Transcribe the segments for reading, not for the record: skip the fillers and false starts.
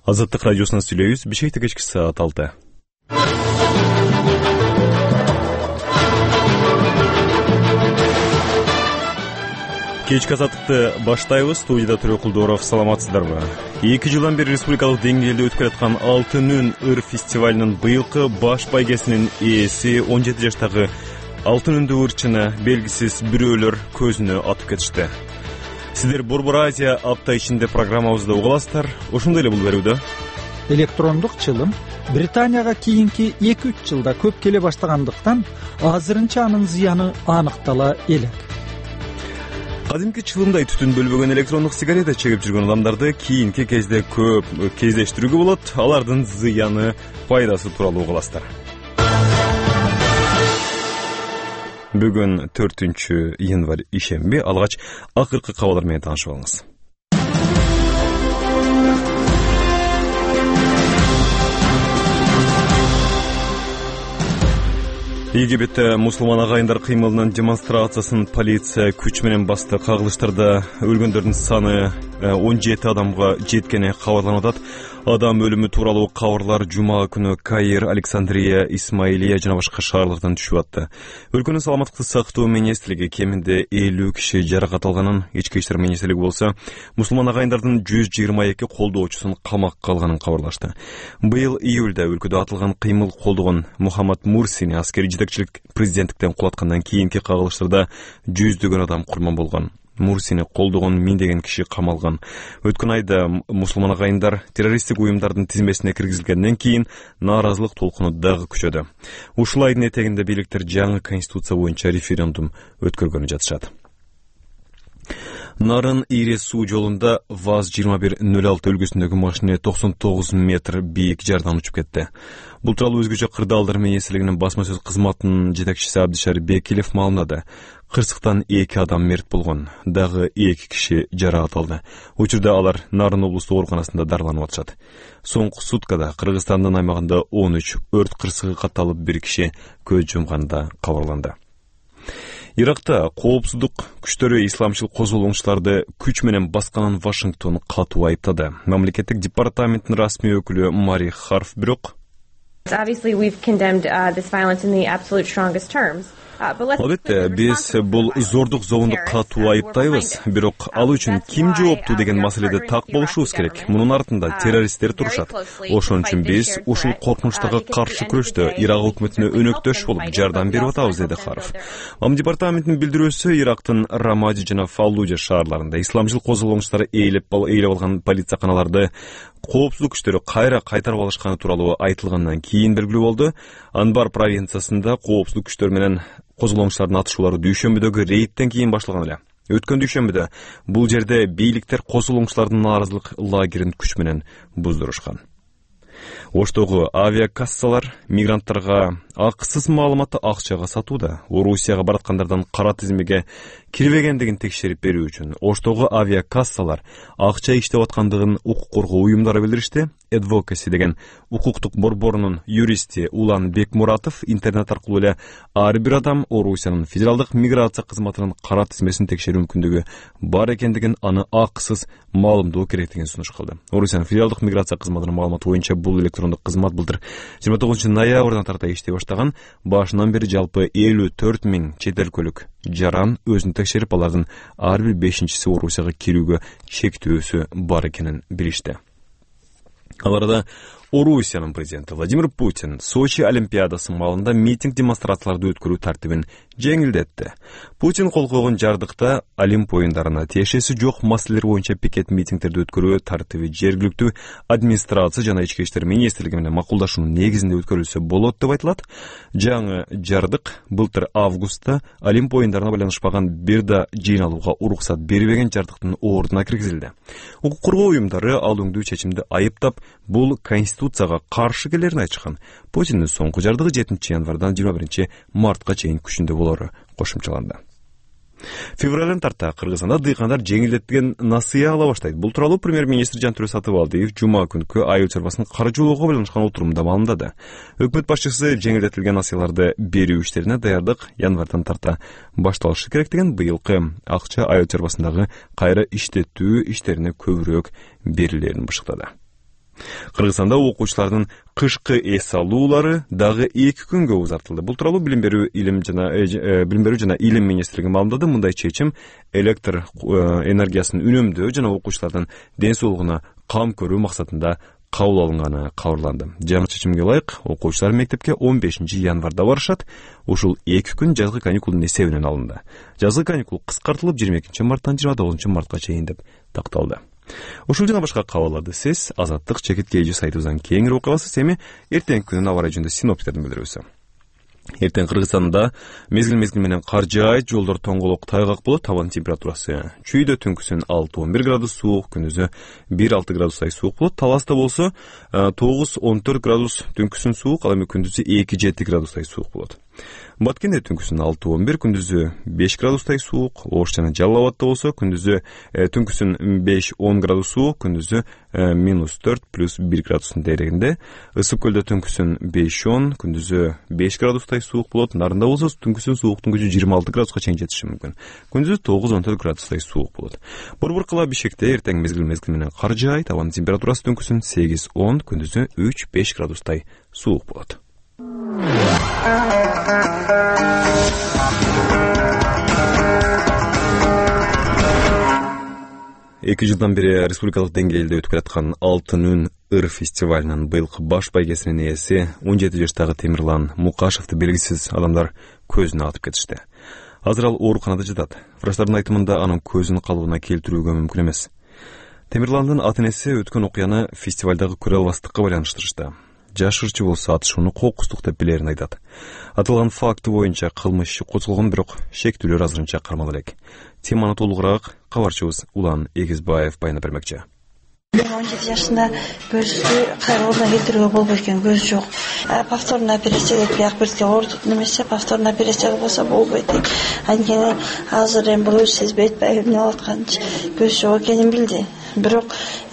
Азаттык радиосунан сүйлөйбүз. Бишкекте кечки саат 6. Кечки азаттыкты баштайбыз. Студияда Төрөкулдоров, саламатсыздарбы? 2 жылдан бери республикалык деңгээлде өтүп келаткан Алтын үн ыр фестивалынын быйылкы баш байгесинин ээси 17 жаштагы Алтын үндү ырчыны белгисиз бирөөлөр көзүнө атып кетишти. Сиздер Борбор Азия апта ичинде программабызда угуласыздар. Ошондой эле бул берүүдө электрондук чылым Британияга кийинки 2-3 жылда көп келе баштагандыктан азырынча анын зыяны аныктала элек. Кадимки чылымдай түтүн бөлбөгөн электрондук сигарета чегип жүргөн адамдарды кийинки кезде көп кездештирүүгө болот. Алардын зыяны, пайдасы тууралуу угуласыздар. Бүгүн 4-январь ишемби, алгач акыркы кабарлар менен таанышып алыңыз. Египетте мусулман агайындар кыймылынын демонстрациясын полиция күч менен басты. Кагылыштарда өлгөндөрдүн саны 17 адамга жеткени кабарланып атат. Адам өлүмү тууралуу кабарлар жума күнү Каир, Александрия, Исмаилия жана башка шаарлардан түшүп атты. Өлкөнүн саламаттыкты сактоо министрлиги кеминде 50 киши жаракат алганын, ички иштер министрлиги болсо мусулман агайындардын 122 колдоочусун камакка алганын кабарлашты. Быйыл июлда өлкөдө атылган кыймыл колдогон Мухаммад Мурсини аскери жетекчилик президенттиктен кулаткандан кийинки кагылыштарда жүздөгөн адам курман болгон. Мурсини колдогон миңдеген киши камалган. Өткөн айда мусулман агайындар террористтик уюмдардын тизмесине киргизилгенден кийин нааразылык толкуну дагы күчөдү. Ушул айдын этегинде бийликтер жаңы конституция боюнча референдум өткөргөнү жатышат. Нарын Ире суу жолунда ВАЗ-2106 өлкөсүндөгү машина 99 метр бийик жардан учуп кетти. Бул тууралуу өзгөчө кырдаалдар министрлигинин басма сөз кызматынын жетекчиси Абдишар Бекилев маалымдады. Кырсыктан 2 адам мерт болгон, дагы 2 киши жаракат алды. Учурда алар Нарын облустук ооруканасында дарыланып атышат. Соңку суткада Кыргызстандын аймагында 13 өрт кырсыгы катталып, 1 киши көз жумганда кабарланды. Иракта коопсуздук күчтөрү исламчыл козголоңчуларды күч менен басканын Вашингтон катуу айыптады. Мамлекеттик департаменттин расмий өкүлү Мари Харф бирок Obviously, we've condemned this violence in the absolute strongest terms. Албетте, биз бул зордук зобунду катуу айыптайбыз, бирок ал үчүн ким жооптуу деген маселеде так болушубуз керек. Мунун артында террористтер турушат. Ошон үчүн биз ушул коркунучтарга каршы күрөштө Ирак өкмөтүнө өнөктөш болуп жардам берип атабыз, деди Харф. Департаменттин билдирүүсү Ирактын Рамади жана Фаллужа шаарларында исламчыл козголоңчулар ээлеп алган полицияканаларды коопсуздук күчтөрү кайра кайтарып алышканы тууралуу айтылгандан кийин белгилүү болду. Анбар провинциясында коопсуздук күчтөр менен козголоңчулардын атышуулары дүйшөмбүдөгү рейдтен кийин башталган эле. Өткөн дүйшөмбүдө бул жерде бийликтер козголоңчулардын нааразылык лагерин күч менен буздурушкан. Оштогу авиакассалар мигранттарга акысыз маалыматты акчага сатууда. Орусияга бараткандардан кара тизмеге кирбегендигин текшерип берүү үчүн Оштогу авиакассалар акча иштеп аткандыгын укук коргоо уюмдары билдиришти. Advocacy деген укуктук борборунун юристи Улан Бекмуратов интернет аркылуу эле ар бир адам Орусиянын федералдык миграция кызматынын кара тизмесин текшерүү мүмкүндүгү бар экендигин, аны акысыз маалымдоо керектигин сунуш кылды. Орусиянын федералдык миграция кызматынын маалыматы боюнча бул электрондук кызмат былтыр 29 ноябрдан тарта иштей баштаган. Башынан бери жалпы 54 000 чет өлкөлүк жаран өзүн текшерип, алардын ар бир 5-чиси Орусияга кирүүгө чектөөсү бар экенин билишти. Аларда Орусиянын президенти Владимир Путин Сочи олимпиадасы маалында митинг демонстрацияларды өткөрүү тартибин жеңилдетти. Путин кол койгон жардыкта Олимп оюндарына тиешеси жок маселелер боюнча пикет митингдерди өткөрүү тартиби жергиликтүү администрация жана ички иштер министрлиги менен макулдашуунун негизинде өткөрүлсө болот деп айтылат. Жаңы жардык былтыр августта Олимп оюндарына байланышпаган бир да жыйналууга уруксат бербеген жардыктын ордуна киргизилди. Укук коргоо уюмдары ал өңдүү чечимди айыптап, бул конституцияга каршы келерин айтышкан. Путиндин соңку жардыгы 7 январдан 21 мартка чейин күчүндө болору кошумчаланды. Февралдан тарта Кыргызстанда дыйкандар жеңилдетилген насыя ала баштайт. Бул тууралуу премьер-министр Жантүрө Сатыбалдиев жума күнкү айыл чарбасын каржылоого байланышкан отурумда маалымдады. Өкмөт башчысы жеңилдетилген насыяларды берүү иштерине даярдык январдан тарта башталышы керектигин, быйылкы акча айыл чарбасындагы кайра иштетүү иштерине көбүрөөк берилерин бышыктады. Кыргызстанда окуучулардын кышкы эс алуулары дагы 2 күнгө узартылды. Бул тууралуу Билим берүү жана илим министрлиги маалымдады. Мындай чечим электр энергиясын үнөмдөө жана окуучулардын ден соолугуна кам көрүү максатында кабыл алынганы кабарланды. Жаңы чечимге ылайык окуучулар мектепке 15 январда барышат. Ушул 2 күн жазгы каникулдун эсебинен алынды. Жазгы каникул кыскартылып 22 марттан 29 мартка чейин деп такталды. Ушул жана башка кабарларды сиз Азаттык чекит KG сайтыбыздан кеңири окуй аласыз. Эми эртеңки күнүн аба ырайы жөнүндө синоптиктердин билдирүүсү. Эртең Кыргызстанда мезгил менен кар жаайт, жолдор тоңголок тайгак болот. Табан температурасы чүйдө түнкүсүн 6-11 градус суук, күндүзү 1-6 градус суук болот. Таласта болсо 9-14 градус түнкүсүн суук, ал эми күндүзү 2-7 градус суук болот. Баткенде түнкүсүн 6-11, күндүзү 5 градустай суук. Ош жана Жалал Абадта болсо күндүзү түнкүсүн 5-10 градус суук, күндүзү -4+1 градустун дээрегинде. Ысык көлдө түнкүсүн 5-10, күндүзү 5 градустай суук болот. Нарында болсо түнкүсүн сууктун күчү 26 градуска чейин жетиши мүмкүн. Күндүзү 9-14 градустай суук болот. Борборкула Бишкекте эртең мезгил менен кар жаайт. Абанын температурасы түнкүсүн 8-10, күндүзү 3-5 градустай суук болот. 2 жылдан бери республикалык деңгээлде өтүп келаткан Алтын үн ыр фестивалынын быйылкы баш байгесинин ээси 17 жаштагы Темирлан Мукашевди белгисиз адамдар көзүнө атып кетишти. Азыр ал ооруканада жатат. Врачтардын айтымында анын көзүн калыбына келтирүүгө мүмкүн эмес. Темирландын ата-энеси өткөн окуяны фестивалдагы көрө албастыкка байланыштырышты. Жаш ырчы болсо атышууну кокустук деп билерин айтат. Аталган факты боюнча кылмыш иши козголгон, бирок шектүүлөр азырынча кармала элек. Теманы толугураак кабарчыбыз Улан Эгизбаев байына бермекчи. 17 жашында көзү кайрылгына келтирүүгө болбойт экен, көз жок. Повторный операция деп бияк бирге ордут немесе повторный операция болсо болбойт. Анткени азыр эми бул сезбейт, эмне болуп атканын көз жок экенин билди. Бирок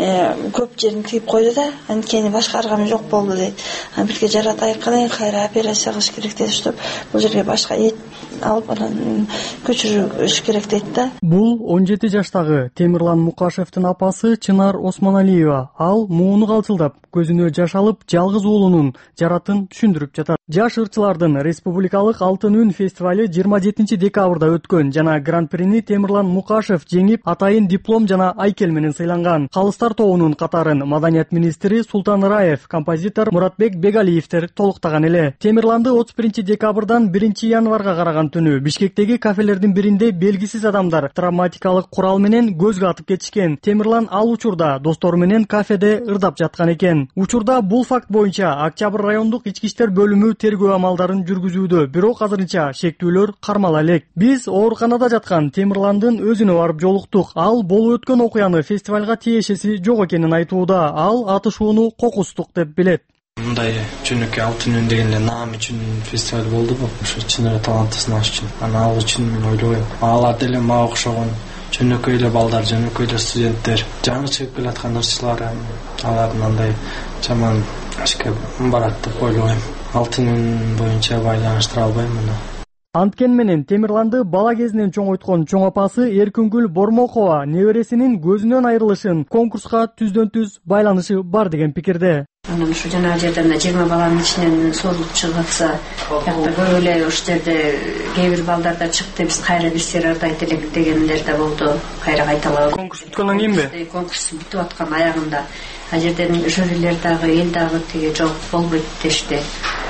көп жерин кыйып койду да, анткени башка аргамы жок болду дейт. Бирге жаратайык кылайын, кайра операция кылыш керек деп туруп, бул жерге башка эт алып анан көчүрүш керек дейт да. Бул 17 жаштагы Темирлан Мукашевдин апасы Чынар Осмоналиева. Ал мууну калчылдап, көзүнө жаш алып, жалгыз уулунун жаратын түшүндүрүп жатат. Жаш ырчылардын республикалык Алтын үн фестивалы 27 декабрда өткөн жана гран-прини Темирлан Мукашев жеңип, атайын диплом жана айкел менен сыйланган. Калыстар тобунун катарын маданият министри Султан Раев, композитор Муратбек Бегалиевтер толуктаган эле. Темирланды 31 декабрдан 1 январга караган түнү Бишкектеги кафелердин биринде белгисиз адамдар травматикалык курал менен көзгө атып кетишкен. Темирлан ал учурда достору менен кафеде ырдап жаткан экен. Учурда бул факт боюнча Октябрь райондук ички иштер бөлүмү тергөө амалдарын жүргүзүүдө, бирок азырынча шектүүлөр кармала элек. Биз ооруканада жаткан Темирландын өзүнө барып жолуктук. Ал болуп өткөн окуяны фестивалга тиешеси жок экенин айтууда. Ал атышууну кокустук деп билет. Мындай жөнөкөй Алтын үн деген эле наам үчүн фестиваль болдубу? Ошо чын эле талантты сынаш үчүн. Аны ал үчүн мен ойлойм. Алар деле мага окшогон жөнөкөй эле балдар, жөнөкөй эле студенттер, жаңы чыгып келаткан ырчылар, алардын андай жаман ишке барат деп ойлойм. Алтын үн боюнча байланыштыра албайм муну. Анткен менен Темирланды бала кезинен чоңойткон чоң апасы Эркүнгүл Бормокова небересинин көзүнөн айрылышын конкурска түздөн-түз байланышы бар деген пикирде. Анан ушу жана жерден 20 баланын ичинен соолук чыгып атса, ягта көп эле ошол жерде кээ бир балдарда чыкты, биз кайра бирсер ардайт элек дегендер да болду. Кайра кайталап. Конкурс бүткөндөн кийинби? Конкурс бүтүп аткан аягында. А жерден жюрилер дагы, эл дагы тиги жок болбойт дешти.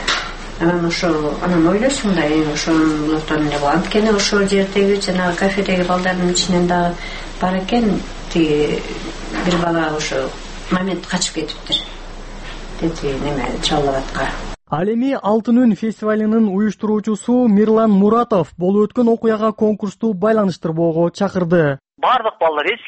Анан ойлойсуң да, ошондон эле бул. Анткени ошол жердеги жана кафедеги балдардын ичинен дагы бар экен, тиги бир бала ошо момент качып кетиптир. Дети неме Жалал Абадка. Ал эми Алтын үн фестивалынын уюштуруучусу Мирлан Муратов болуп өткөн окуяга конкурсту байланыштырбоого чакырды. Бардык балдар эч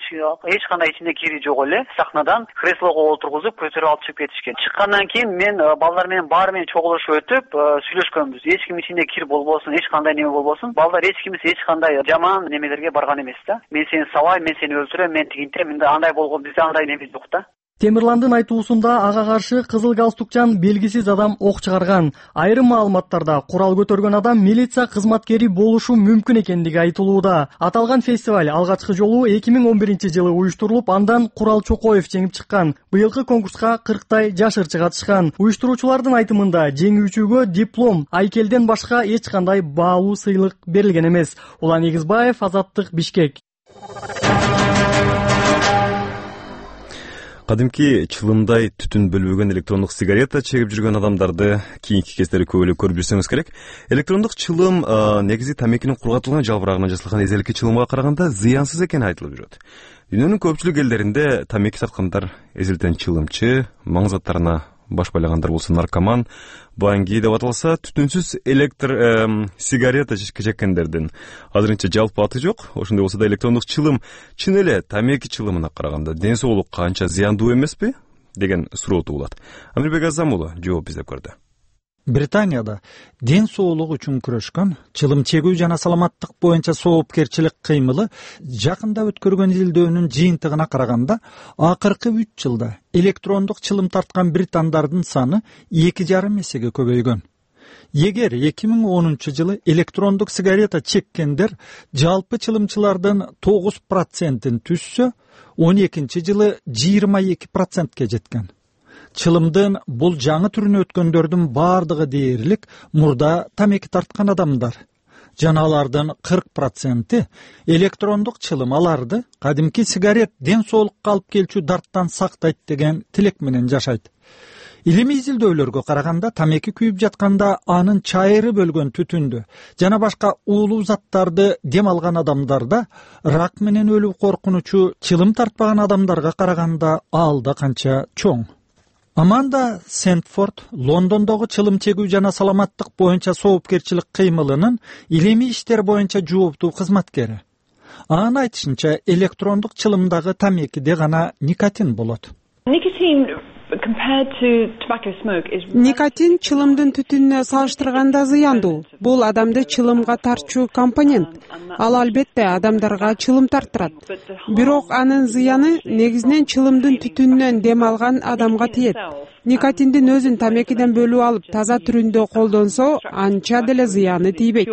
кандай ичинде кири жок эле сахнадан креслого отургузуп көтөрүп алып чыгып кетишкен. Чыккандан кийин мен балдар менен баары менен чогулушуп өтүп сүйлөшкөнбүз. Эч ким ичинде кир болбосун, эч кандай неме болбосун. Балдар эч кандай жаман немелерге барган эмес да. Мен сени сабайм, мен сени өлтүрөм, мен тигинтем, андай болгон, бизде андай неме жок да. Темирландын айтуусунда ага каршы кызыл галстукчан белгисиз адам ок чыгарган. Айрым маалыматтарда курал көтөргөн адам милиция кызматкери болушу мүмкүн экендиги айтылууда. Аталган фестиваль алгачкы жолу 2011-жылы уюштурулуп, андан Курал Чокоев жеңип чыккан. Быйылкы конкурска 40 жаш ырчы катышкан. Уюштуруучулардын айтымында жеңүүчүгө диплом, айкелден башка эч кандай баалуу сыйлык берилген эмес. Улан Эгизбаев, Азаттык, Бишкек. Кадимки чылымдай түтүн бөлбөгөн электрондук сигарета чегип жүргөн адамдарды кийинки кездери көп эле көрүп жүрсөңүз керек. Электрондук чылым негизи тамекинин кургатылган жалбырагынан жасалган эзелки чылымга караганда зыянсыз экени айтылып жүрөт. Дүйнөнүн көпчүлүк элдеринде тамеки тарткандар эзилтен чылымчы, маң заттарына баш байлагандар болсо наркоман, баңги деп аталса, түтүнсүз сигарета чеккендердин азырынча жалпы аты жок. Ошондой болсо да электрондук чылым чын эле тамеки чылымына караганда ден соолукка канча зыяндуу эмеспи деген суроо туулат. Амирбек Азам уулу жооп издеп көрдү. Британияда ден соолук үчүн күрөшкөн чылым чегүү жана саламаттык боюнча соопкерчилик кыймылы жакында өткөргөн изилдөөнүн жыйынтыгына караганда акыркы 3 жылда электрондук чылым тарткан британдардын саны 2,5 эсеге көбөйгөн. Эгер 2010-жылы электрондук сигарета чеккендер жалпы чылымчылардын 9%-ин түзсө, 12-жылы 22%ке жеткен. Чылымдын бул жаңы түрүнө өткөндөрдүн бардыгы дээрлик мурда тамеки тарткан адамдар. Жана алардын 40%-и электрондук чылым аларды кадимки сигарет ден соолукка алып келчү дарттан сактайт деген тилек менен жашайт. Илимий изилдөөлөргө караганда тамеки күйүп жатканда анын чайыры бөлгөн түтүндү жана башка уулуу заттарды дем алган адамдарда рак менен өлүү коркунучу чылым тартпаган адамдарга караганда алда канча чоң. Аманда Сентфорд Лондондогу чылым чегүү жана саламаттык боюнча соопкерчилик кыймылынын илимий иштер боюнча жооптуу кызматкери. Анын айтышынча, электрондук чылымдагы тамекиде гана никотин болот. Никотин чылымдын түтүнүнө салыштырганда зыяндуу. Бул адамды чылымга тартчу компонент. Ал албетте адамдарга чылым тарттырат. Бирок анын зыяны негизинен чылымдын түтүнүнөн дем алган адамга тиет. Никотиндин өзүн тамекиден бөлүп алып таза түрүндө колдонсо, анча деле зыяны тийбейт.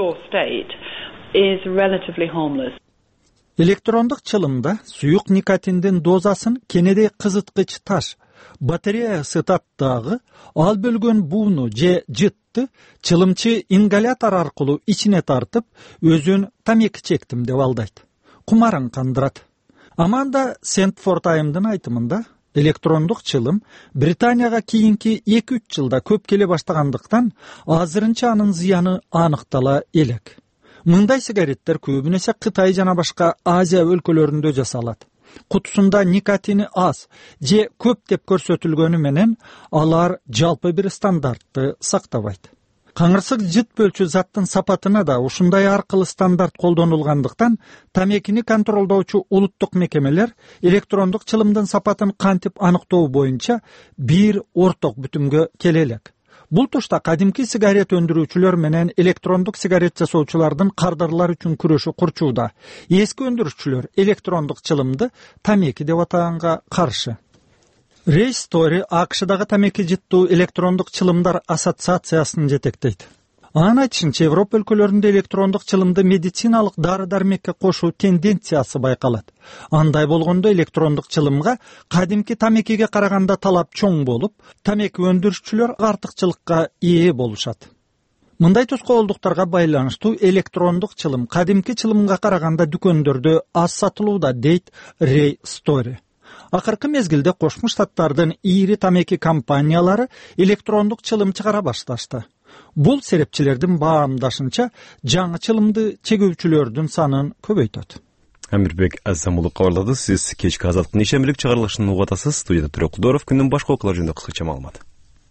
Электрондук чылымда суюк никотиндин дозасын кенедей кызыткыч таш батарея ысытат дагы, ал бөлгөн бууну же жытты чылымчы ингалятор аркылуу ичине тартып, өзүн тамеки чектим деп алдайт. Кумарын кандырат. Аманда Сентфорд айымдын айтымында, электрондук чылым Британияга кийинки 2-3 жылда көп келе баштагандыктан, азырынча анын зыяны аныктала элек. Мындай сигареттер көбүнесе Кытай жана башка Азия өлкөлөрүндө жасалат. Кутусунда никотини аз же көп деп көрсөтүлгөнү менен алар жалпы бир стандартты сактабайт. Каңырсык жыт бөлчү заттын сапатына да ушундай аркылы стандарт колдонулгандыктан тамекини контролдоочу улуттук мекемелер электрондук чылымдын сапатын кантип аныктоо боюнча бир орток бүтүмгө келе элек. Бул тушта кадимки сигарет өндүрүүчүлөр менен электрондук сигарет жасоочулардын кардарлар үчүн күрөшү курчууда. Эски өндүрүүчүлөр электрондук чылымды тамеки деп атаганга каршы. Рэй Стори АКШдагы тамеки жыттуу электрондук чылымдар ассоциациясын жетектейт. Анын айтышынча, Европа өлкөлөрүндө электрондук чылымды медициналык дары-дармекке кошуу тенденциясы байкалат. Андай болгондо электрондук чылымга кадимки тамекиге караганда талап чоң болуп, тамеки өндүрүүчүлөр артыкчылыкка ээ болушат. Мындай тоскоолдуктарга байланыштуу электрондук чылым кадимки чылымга караганда дүкөндөрдө аз сатылууда, дейт Рэй Стори. Акыркы мезгилде Кошмо Штаттардын ири тамеки компаниялары электрондук чылым чыгара башташты. Бул серепчилердин баамдашынча жаңы чылымды чегүүчүлөрдүн санын көбөйтөт. Амирбек Азам уулу кабарлады. Сиз кечки Азаттыктын ишембилик чыгарылышын угуп атасыз. Студияда Төрөк Кудоров. Күндүн башка окуялар жөнүндө кыскача маалымат.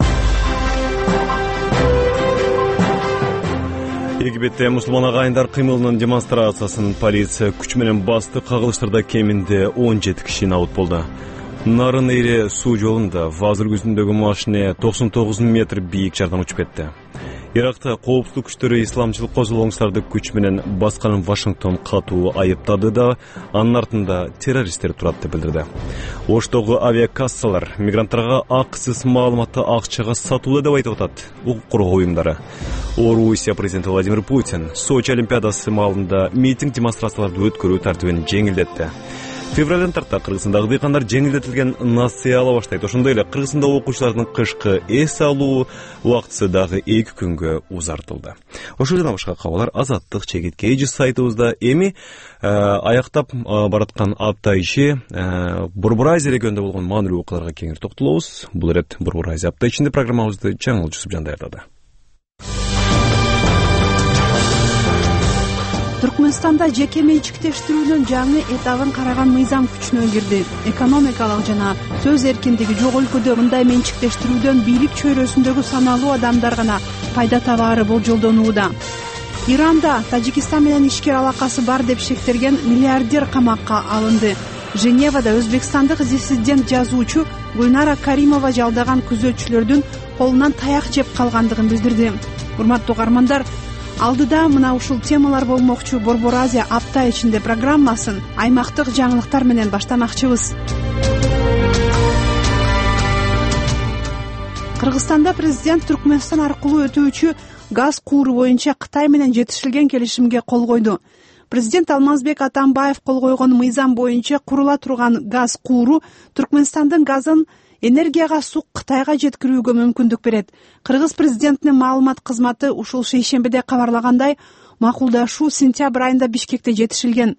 Египетте мусулман агайындар кыймылынын демонстрациясын полиция күч менен басты. Кагылыштарда кеминде 17 киши набыт болду. Нарын эри суу жолунда Ваз өлкөсүндөгү машина 99 метр бийик жардан учуп кетти. Иракта коопсуздук күчтөрү исламчыл козголоңуштарды күч менен басканын Вашингтон катуу айыптады да, анын артында террористтер турат деп билдирди. Оштогу авиакассалар мигранттарга акысыз маалыматты акчага сатууда деп айтып атат укук коргоо уюмдары. Орусия президенти Владимир Путин Сочи олимпиадасы маалында митинг демонстрацияларды өткөрүү тартибин жеңилдетти. Февралдан тарта Кыргызстандагы дыйкандар жеңилдетилген насыя ала баштайт. Ошондой эле Кыргызстанда окуучулардын кышкы эс алуу убактысы дагы 2 күнгө узартылды. Ошол жана башка кабарлар Азаттык чегитке эжи сайтыбызда. Эми аяктап бараткан апта иши Борбор Азия регионунда болгон маанилүү окуяларга кеңири токтолобуз. Бул ирет Борбор Азия апта ичинде программабызды Жаңыл Жусупжан даярдады. Түркмөнстанда жеке менчиктештирүүнүн жаңы этабын караган мыйзам күчүнө кирди. Экономикалык жана сөз эркиндиги жок өлкөдө мындай менчиктештирүүдөн бийлик чөйрөсүндөгү саналуу адамдар гана пайда табаары болжолдонууда. Иранда Тажикистан менен ишкер алакасы бар деп шектелген миллиардер камакка алынды. Женевада өзбекстандык диссидент жазуучу Гульнара Каримова жалдаган күзөтчүлөрдүн колунан таяк жеп калгандыгын билдирди. Урматтуу угармандар, алдыда мына ушул темалар болмокчу Борбор Азия апта ичинде программасын аймактык жаңылыктар менен баштамакчыбыз. Кыргызстанда президент Түркмөнстан аркылуу өтүүчү газ кууру боюнча Кытай менен жетишилген келишимге кол койду. Президент Алмазбек Атамбаев кол койгон мыйзам боюнча курула турган газ кууру Түркмөнстандын газын энергияга сук Кытайга жеткирүүгө мүмкүндүк берет. Кыргыз президентинин маалымат кызматы ушул шейшембиде кабарлагандай, макулдашуу сентябрь айында Бишкекте жетишилген.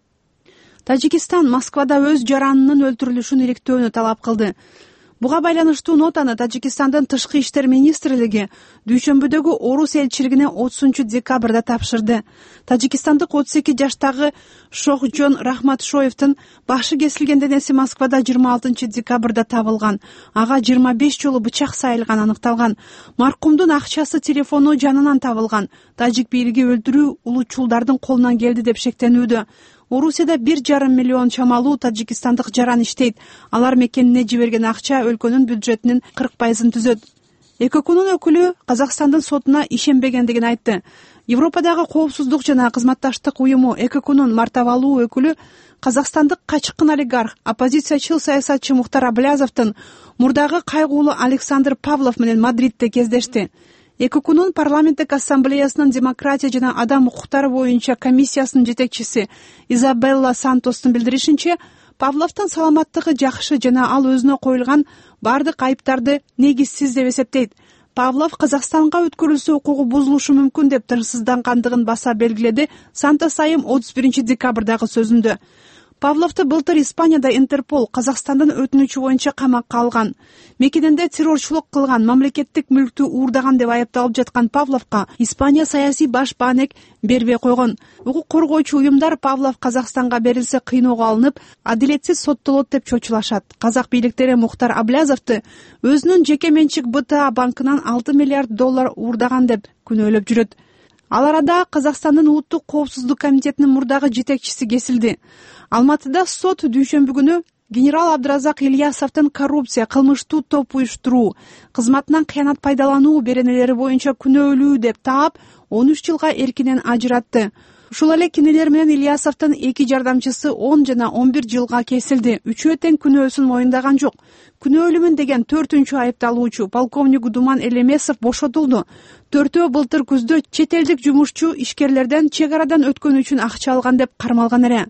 Тажикистан Москвада өз жаранынын өлтүрүлүшүн иликтөөнү талап кылды. Буга байланыштуу нотаны Тажикстандын тышкы иштер министрлиги дүйшөмбүдөгү орус элчилигине 30 декабрда тапшырды. Тажикстандык 32 жаштагы Шохжон Рахматшоевдин башы кесилген денеси Москвада 26 декабрда табылган. Ага 25 жолу бычак сайылган аныкталган. Маркумдун акчасы, телефону жанынан табылган. Тажик бийлиги өлтүрүү улуучулдардын колунан келди деп шектенүүдө. Орусияда 1,5 миллион чамалуу тажикстандык жаран иштейт. Алар мекенине жиберген акча өлкөнүн бюджетинин 40% түзөт. ЭККнун өкүлү Казакстандын сотуна ишенбегендигин айтты. Европадагы коопсуздук жана кызматташтык уюму ЭККнун мартабалуу өкүлү казакстандык качкын олигарх, оппозициячыл саясатчы Мухтар Аблязовдун мурдагы кайгуулуу Александр Павлов менен Мадридте кездешти. ЭККнун парламенттик ассамблеясынын демократия жана адам укуктары боюнча комиссиясынын жетекчиси Изабелла Сантостун билдиришинче, Павловдун саламаттыгы жакшы жана ал өзүнө коюлган бардык айыптарды негизсиз деп эсептейт. Павлов Казакстанга өткөрүлсө укугу бузулушу мүмкүн деп тырсыздангандыгын баса белгиледи Сантос айым 31 декабрдагы сөзүндө. Павловду былтыр Испанияда Интерпол Казакстандын өтүнүчү боюнча камакка алган. Мекенинде террорчулук кылган, мамлекеттик мүлктү уурдаган деп айыпталып жаткан Павловго Испания саясий баш баанек бербей койгон. Укук коргоочу уюмдар Павлов Казакстанга берилсе кыйноого алынып, адилетсиз соттолот деп чочулашат. Казак бийликтери Мухтар Аблязовду өзүнүн жеке менчик БТА банкынан 6 миллиард доллар уурдаган деп күнөөлөп жүрөт. Ал арада Казакстандын улуттук коопсуздук комитетинин мурдагы жетекчиси кесилди. Алматыда сот дүйшөмбү күнү генерал Абдыразак Ильясовдун коррупция, кылмыштуу топ уюштуруу, кызматынан кыянат пайдалануу беренелери боюнча күнөөлүү деп таап 13 жылга эркинен ажыратты. Ушул эле кинелер менен Ильясовдун 2 жардамчысы 10 жана 11 жылга кесилди. Үчөө тең күнөөсүн моюндаган жок. Күнөөлүмүн деген 4-чү айыпталуучу полковник Думан Элемесов бошотулду. 4-өө былтыр күздө чет элдик жумушчу ишкерлерден чек арадан өткөнү үчүн акча алган деп кармалган эле.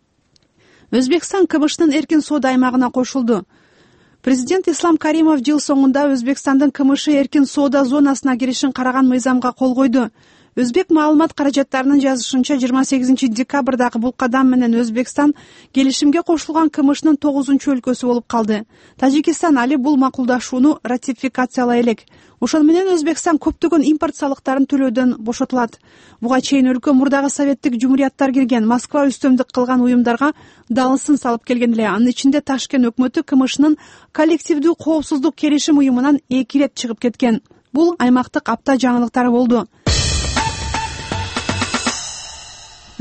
Өзбекстан КМШнын эркин соода аймагына кошулду. Президент Ислам Каримов жыл соңунда Өзбекстандын КМШ эркин соода зонасына киришин караган мыйзамга кол койду. Өзбек маалымат каражаттарынын жазышынча 28 декабрдагы бул кадам менен Өзбекстан келишимге кошулган КМШнын 9-чу өлкөсү болуп калды. Тажикстан али бул макулдашууну ратификациялай элек. Ошол менен Өзбекстан көптөгөн импорт салыктарын төлөөдөн бошотулат. Буга чейин өлкө мурдагы советтик жумурияттар кирген Москва үстөмдүк кылган уюмдарга далысын салып келген эле. Анын ичинде Ташкент өкмөтү КМШнын коллективдүү коопсуздук келишим уюмунан 2 ирет чыгып кеткен. Бул аймактык апта жаңылыктары болду.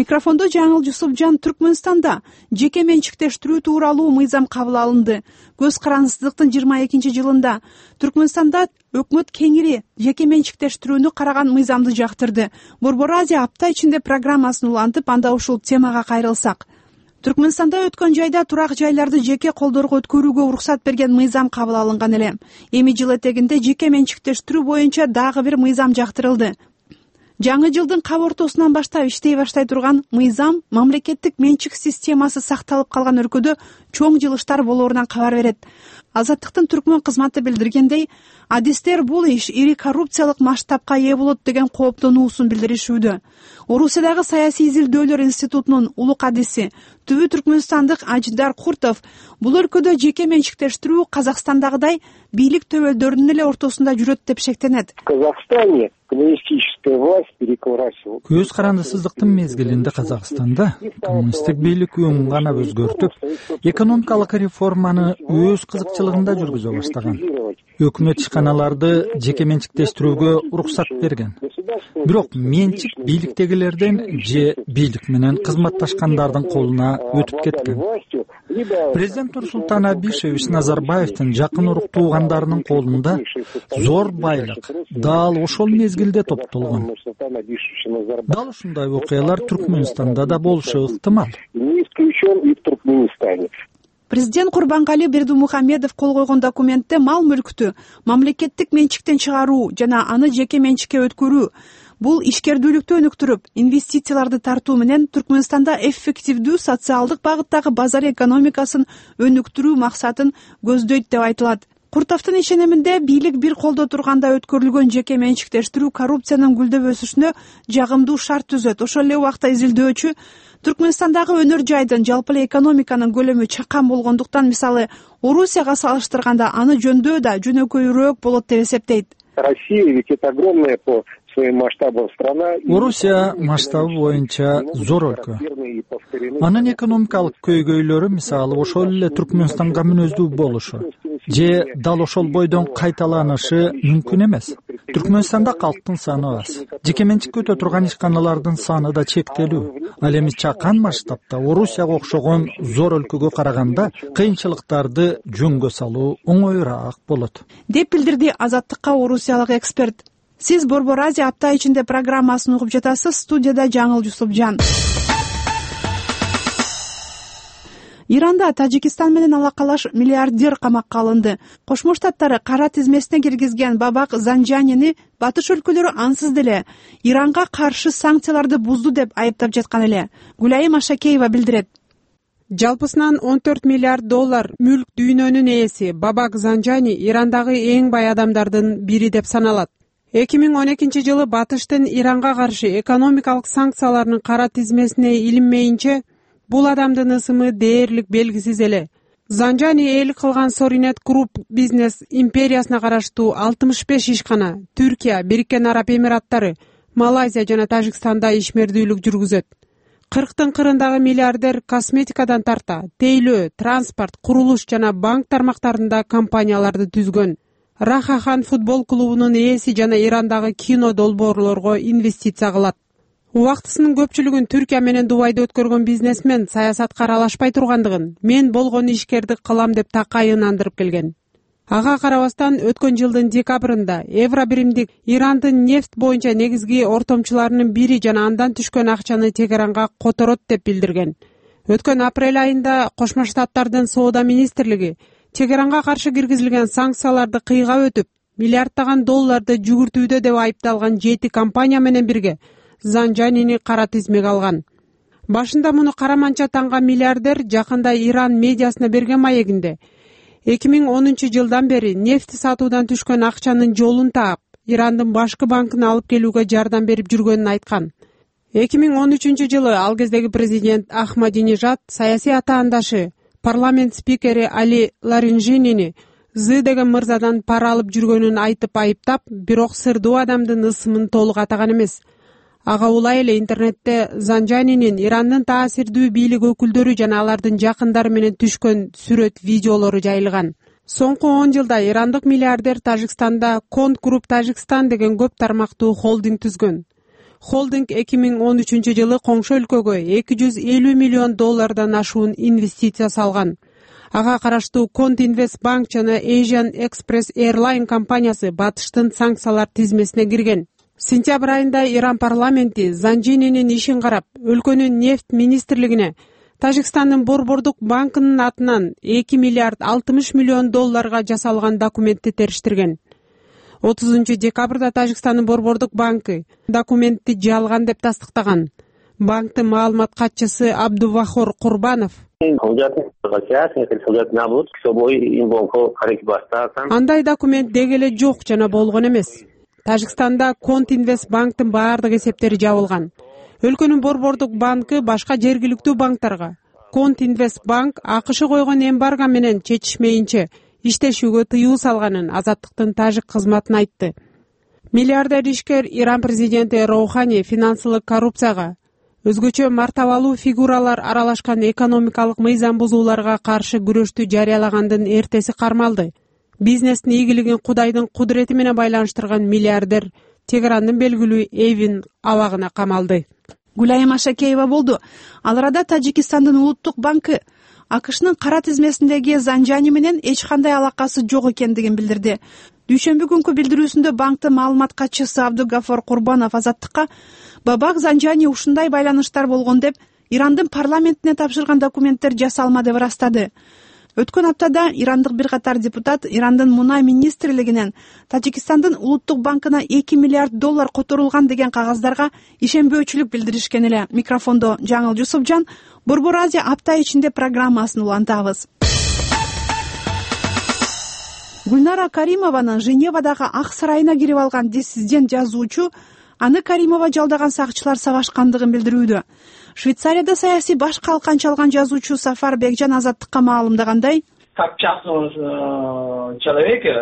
микрофондо Жаңыл Жусупжан. Түркмөнстанда жеке менчиктештирүү тууралуу мыйзам кабыл алынды. Көз карансыздыктын 22-жылында Түркмөнстанда өкмөт кеңири жеке менчиктештирүүнү караган мыйзамды жактырды. Борбор Азия апта ичинде программасын улантып, анда ушул темага кайрылсак. Түркмөнстанда өткөн жайда турак жайларды жеке колдорго өткөрүүгө уруксат берген мыйзам кабыл алынган эле. Эми жыл этегинде жеке менчиктештирүү боюнча дагы бир мыйзам жактырылды. Жаңы жылдын кап ортосунан баштап иштей баштай турган мыйзам мамлекеттик менчик системасы сакталып калган өлкөдө чоң жылыштар болоорунан кабар берет. Азаттыктын түркмөн кызматы билдиргендей, адистер бул иш ири коррупциялык масштабка ээ болот деген кооптонуусун билдиришүүдө. Орусиядагы саясий изилдөөлөр институтунун улук адиси, түбү түркмөнстандык Аждар Куртов бул өлкөдө жеке менчиктештирүү Казакстандагыдай бийлик төбөлдөрүнүн эле ортосунда жүрөт деп шектенет. В Казахстане коммунистическая власть перекрасила. Көз карандысыздыктын мезгилинде Казакстанда коммунисттик бийлик үн гана өзгөртүп, экономикалык реформаны өз кызыкчылыгында жүргүзө баштаган. Өкмөт ишканаларды жеке менчиктештирүүгө уруксат берген. Бирок менчик бийликтегилерден же бийлик менен кызматташкандардын колуна өтүп кеткен. Президент Нурсултан Абишевич Назарбаевдин жакын урук туугандарынын колунда зор байлык дал ошол мезгилде топтолгон. Дал ушундай окуялар Түркмөнстанда да болушу ыктымал. Президент Курбангали Бердимухамедов кол койгон документте мал мүлктү мамлекеттик менчиктен чыгаруу жана аны жеке менчикке өткөрүү бул ишкердүүлүктү өнүктүрүп, инвестицияларды тартуу менен Түркмөнстанда эффективдүү социалдык багыттагы базар экономикасын өнүктүрүү максатын көздөйт деп айтылат. Куртовдун ишениминде бийлик бир колдо турганда өткөрүлгөн жеке менчиктештирүү коррупциянын гүлдөп өсүшүнө жагымдуу шарт түзөт. Ошол эле убакта изилдөөчү Түркмөнстандагы өнөр жайдын жалпы эле экономиканын көлөмү чакан болгондуктан, мисалы, Орусияга салыштырганда аны жөндөө да жөнөкөйрөөк болот деп эсептейт. Россия ведь это огромная по своим масштабам страна. Орусия масштабы боюнча зор өлкө. Анын экономикалык көйгөйлөрү, мисалы, ошол эле Түркмөнстанга мүнөздүү болушу же дал ошол бойдон кайталанышы мүмкүн эмес. Түркмөнстанда калктын саны аз. Жеке менчикке өтө турган ишканалардын саны да чектелүү. Ал эми чакан масштабта Орусияга окшогон зор өлкөгө караганда кыйынчылыктарды жөнгө салуу оңоюраак болот, деп билдирди Азаттыкка орусиялык эксперт. Сиз Борбор Азия апта ичинде программасын угуп жатасыз. Студияда Жаңыл Жусупжан. Иранда Тажикистан менен алакалаш миллиардер камакка алынды. Кошмо Штаттары кара тизмесине киргизген Бабак Занжанини батыш өлкөлөрү ансыз деле Иранга каршы санкцияларды бузду деп айыптап жаткан эле. Гүлайым Ашакеева билдирет. Жалпысынан $14 миллиард мүлк дүйнөнүн ээси Бабак Занжани Ирандагы эң бай адамдардын бири деп саналат. 2012-жылы батыштын Иранга каршы экономикалык санкцияларынын кара тизмесине илинмейинче бул адамдын ысымы дээрлик белгисиз эле. Занжани ээлик кылган Соринет Групп бизнес империясына караштуу 65 ишкана Түркия, Бириккен Араб Эмираттары, Малайзия жана Тажикстанда ишмердүүлүк жүргүзөт. 40-тын кырындагы миллиардер косметикадан тарта, тейлөө, транспорт, курулуш жана банк тармактарында компанияларды түзгөн. Рахахан футбол клубунун ээси жана Ирандагы кино долбоорлорго инвестиция кылат. Убактысынын көпчүлүгүн Түркия менен Дубайда өткөргөн бизнесмен саясатка аралашпай тургандыгын, мен болгон ишкерди кылам деп такайын андырып келген. Ага карабастан өткөн жылдын декабрында евробиримдик Ирандын нефт боюнча негизги ортомчуларынын бири жана андан түшкөн акчаны Тегеранга которот деп билдирген. Өткөн апрель айында Кошмо Штаттардын соода министрлиги Тегеранга каршы киргизилген санкцияларды кыйгап өтүп, миллиарддаган долларды жүгүртүүдө деп айыпталган 7 компания менен бирге Занжанини кара тизмеге алган. Башында муну караманча танган миллиардер жакында Иран медиасына берген маегинде 2010-жылдан бери нефти сатуудан түшкөн акчанын жолун таап, Ирандын башкы банкына алып келүүгө жардам берип жүргөнүн айткан. 2013-жылы ал кездеги президент Ахмадинежад саясий атаандашы парламент спикери Али Ларинжинини Зы деген мырзадан пара алып жүргөнүн айтып айыптап, бирок сырдуу адамдын ысымын толук атаган эмес. Ага улай эле интернетте Занжанинин Ирандын таасирдүү бийлик өкүлдөрү жана алардын жакындары менен түшкөн сүрөт, видеолору жайылган. Соңку 10 жылда ирандык миллиардер Тажикстанда Конт Групп Тажикстан деген көп тармактуу холдинг түзгөн. холдинг 2013-жылы коңшу өлкөгө $250 миллион ашуун инвестиция салган. Ага караштуу Континвест банк жана Asian Express Airline компаниясы батыштын санкциялар тизмесине кирген. Сентябрь айында Иран парламенти Занжининин ишин карап, өлкөнүн нефть министрлигине Тажикстандын Борбордук банкынын атынан $2 миллиард 60 миллион жасалган документти териштирген. 30 декабрда Тажикстандын Борбордук банкы документти жалган деп тастыктаган. Банктын маалымат катчысы Абдувахор Курбанов андай документ деги эле жок жана болгон эмес. Тажикстанда Континвест банктын баардык эсептери жабылган. Өлкөнүн Борбордук банкы башка жергиликтүү банктарга Континвест банк АКШ койгон эмбарго менен чечишмейинче иштешүүгө тыюу салганын Азаттыктын тажик кызматына айтты. Миллиардер ишкер Иран президенти Роухани финансылык коррупцияга, өзгөчө мартабалуу фигуралар аралашкан экономикалык мыйзам бузууларга каршы күрөштү жарыялагандын эртеси кармалды. Бизнестин ийгилигин Кудайдын кудурети менен байланыштырган миллиардер Тегерандын белгилүү Эвин абагына камалды. Гулайым Ашакеева болду. Ал арада Тажикстандын улуттук банкы АКШнын кара тизмесиндеги Занжани менен эч кандай алакасы жок экендигин билдирди. Дүйшөмбү күнкү билдирүүсүндө банктын маалымат катчысы Абдугафор Курбанов Азаттыкка Бабак Занжани ушундай байланыштар болгон деп Ирандын парламентине тапшырган документтер жасалма деп ырастады. Өткөн аптада ирандык бир катар депутат Ирандын мунай министрлигинен Тажикстандын улуттук банкына $2 миллиард которулган деген кагаздарга ишенбөөчүлүк билдиришкен эле. Микрофондо Жаңыл Жусупжан, Борбор Азия апта ичинде программасын улантабыз. Гүлнара Каримованын Женевадагы Ак сарайына кирип алган диссидент жазуучу аны Каримова жалдаган сакчылар сабашкандыгын билдирүүдө. Швейцарияда саясий баш калканча алган жазуучу Сафар Бекжан Азаттыкка маалымдагандай, как частного человека,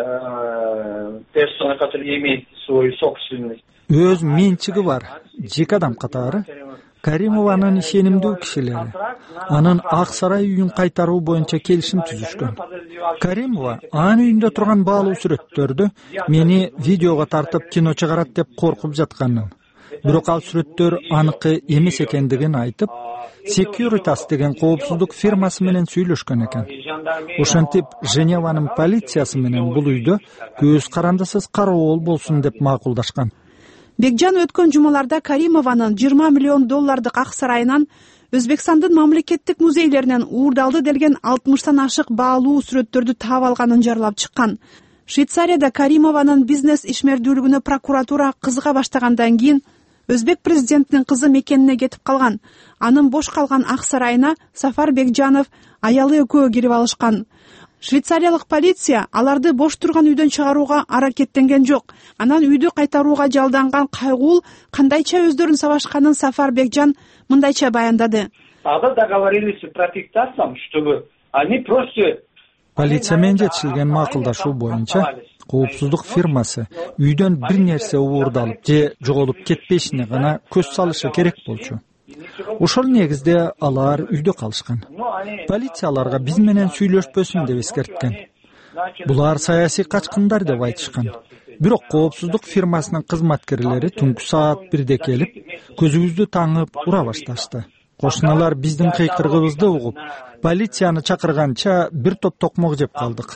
персона, который имеет свою собственность. Өз менчиги бар жеке адам катары Каримованын ишенимдүү кишилери анын Ак сарай үйүн кайтаруу боюнча келишим түзүшкөн. Каримова анын үйүндө турган баалуу сүрөттөрдү мени видеого тартып кино чыгарат деп коркуп жатканын, бирок ал сүрөттөр аныкы эмес экендигин айтып, Securitas деген коопсуздук фирмасы менен сүйлөшкөн экен. Ошентип Женеванын полициясы менен бул үйдө көз карандысыз кароол болсун деп макулдашкан. Бекжан өткөн жумаларда Каримованын $20 миллион Ак сарайынан Өзбекстандын мамлекеттик музейлеринен уурдалды делген 60тан ашык баалуу сүрөттөрдү таап алганын жарлап чыккан. Швейцарияда Каримованын бизнес ишмердүүлүгүнө прокуратура кызыга баштагандан кийин Өзбек президентинин кызы мекенине кетип калган. Анын бош калган Ак сарайына Сафар Бекжанов аялы экөө кирип алышкан. Швейцариялык полиция аларды бош турган үйдөн чыгарууга аракеттенген жок. Анан үйдү кайтарууга жалданган кайгуул кандайча өздөрүн сабашканын Сафар Бекжан мындайча баяндады. Договорились с протектацией, чтобы они просто Полиция менен жетишилген макулдашуу боюнча коопсуздук фирмасы үйдөн бир нерсе уурдалып же жоголуп кетпешине гана көз салышы керек болчу. Ошол негизде алар үйдө калышкан. Полиция аларга биз менен сүйлөшпөсүн деп эскерткен. Булар саясий качкындар деп айтышкан. Бирок коопсуздук фирмасынын кызматкерлери түнкү саат 1-де келип, көзүбүздү таңып ура башташты. Кошуналар биздин кыйкырыгыбызды угуп, полицияны чакырганча бир топ токмок жеп калдык.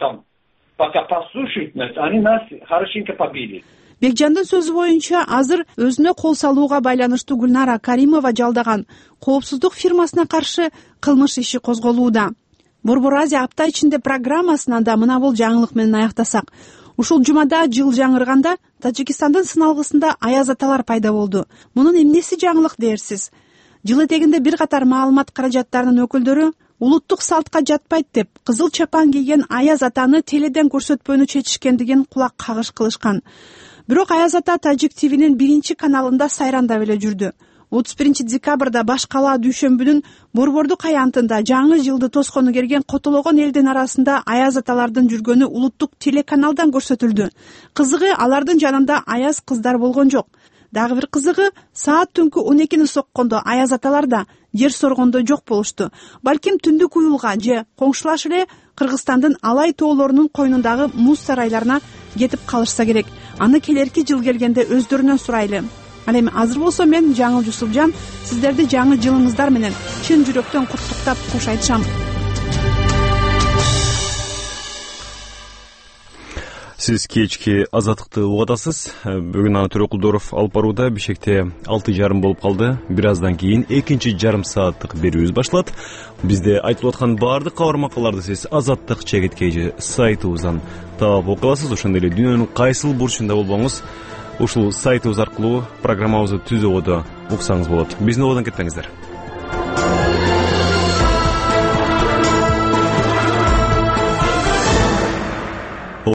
Бекжандын сөзү боюнча азыр өзүнө кол салууга байланыштуу Гүлнара Каримова жалдаган коопсуздук фирмасына каршы кылмыш иши козголууда. Борбор Азия апта ичинде программасынан да мына бул жаңылык менен аяктасак. Ушул жумада жыл жаңырганда Тажикстандын сыналгысында аяз аталар пайда болду. Мунун эмнеси жаңылык дээрсиз? Жыл этегинде бир катар маалымат каражаттарынын өкүлдөрү улуттук салтка жатпайт деп кызыл чапан кийген аяз атаны теледен көрсөтпөөнү чечишкендигин кулак кагыш кылышкан. Бирок аяз ата Тажик ТВнин 1 каналында сайрандап эле жүрдү. 31 декабрда баш кала Дүйшөмбүнүн Борбордук аянтында жаңы жылды тоскону келген котологон элдин арасында аяз аталардын жүргөнү улуттук телеканалдан көрсөтүлдү. Кызыгы алардын жанында аяз кыздар болгон жок. Дагы бир кызыгы саат түнкү 12-ни соккондо аяз аталар да жер соргондо жок болушту. Балким түндүк уюлга же коңшулаш эле Кыргызстандын Алай тоолорунун койнундагы муз сарайларына кетип калышса керек. Аны келерки жыл келгенде өздөрүнөн сурайлы. ал эми азыр болсо мен жаңыл Жусупжан сиздерди жаңы жылыңыздар менен чын жүрөктөн куттуктап кош айтышам. Сиз кечки азаттыкты угатасыз. Бүгүн аны Төрөкулдоров алып барууда. Бишкекте 6:30 болуп калды. Бир аздан кийин экинчи жарым сааттык берүүбүз башталат. Бизде айтылып аткан баардык кабар макалаларды сиз Азаттык чегиткейи сайтыбыздан таап окуй аласыз. Ошондой эле дүйнөнүн кайсыл бурчунда болбоңуз, ушул сайтыбыз аркылуу программабызды түз ободо уксаңыз болот. Биздин ободон кетпеңиздер.